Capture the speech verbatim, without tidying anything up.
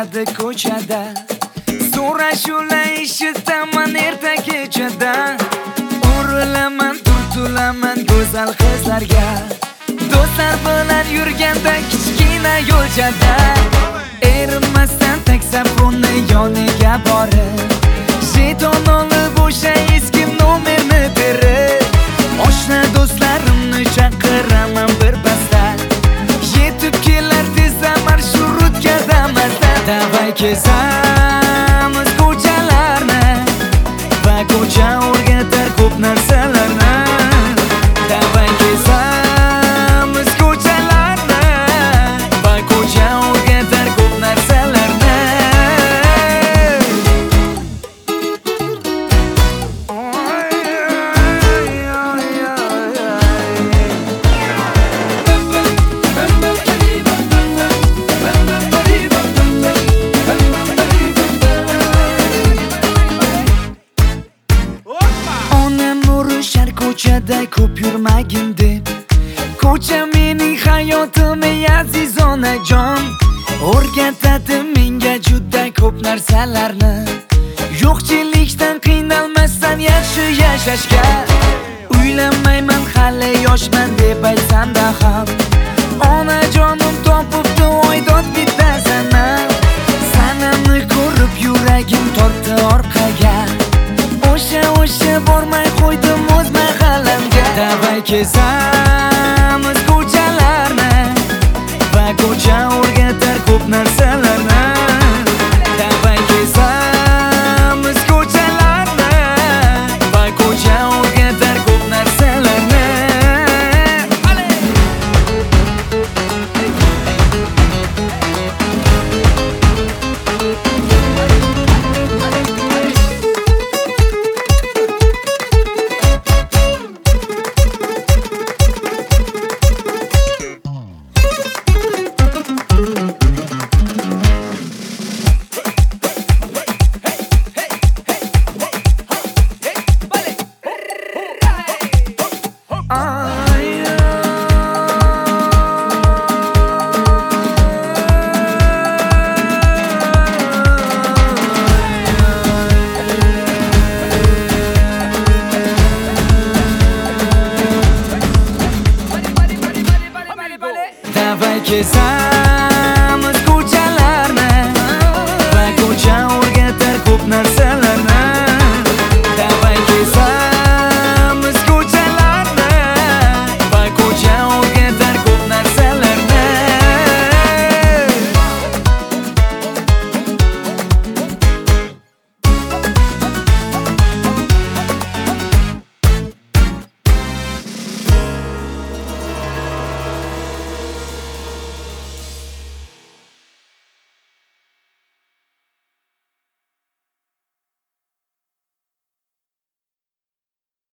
bo'ladi ko'chada. So'rashular eshitaman erta kechada. Urilaman, turtulaman go'zal qizlarga. Do'stlar bilan yurganda kichkina yo'lchada. Erinmasdan taksafonni yoniga borib, jeton olib o'sha eski nomerni berib, oshna do'stlarimni chaqiraman bir basta. Yetib kelar tezda marshrutga mazda. Davay kezamiz ko'chalarni va ko'cha o'rgatar ko'p narsalarni. Davay kezamiz ko'chalarni va ko'cha o'rgatar ko'p narsalarni. Ko'chada ko'p yurmagin deb, ko'cha mening hayotim ey aziz onajon. O'rgatadi menga juda ko'p narsalarni, yo'qchilikdan qiynalmasdan yaxshi yashashga. Uylanmayman hali yoshman deb aytsam-da ham, onajonim topibdi oydod bittasini. Sanamni ko'rib yuragim tortdi orqaga, o'sha o'sha bormay qo'ydim o'z mahallamga. Davay kezamiz